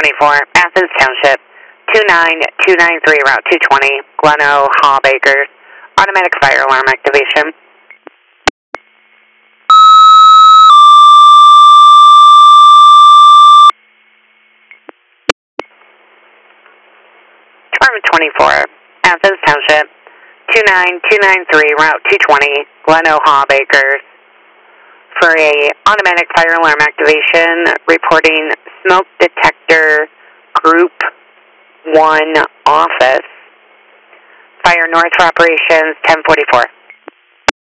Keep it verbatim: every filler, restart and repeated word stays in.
twenty-four, Athens Township, two nine two nine three, Route two twenty, Gleno, Hall Bakers, automatic fire alarm activation. Department twenty-four, Athens Township, two nine two nine three, Route two twenty, Gleno, Hall Bakers, for a automatic fire alarm activation, reporting smoke detector group one office. Fire north for operations ten forty-four.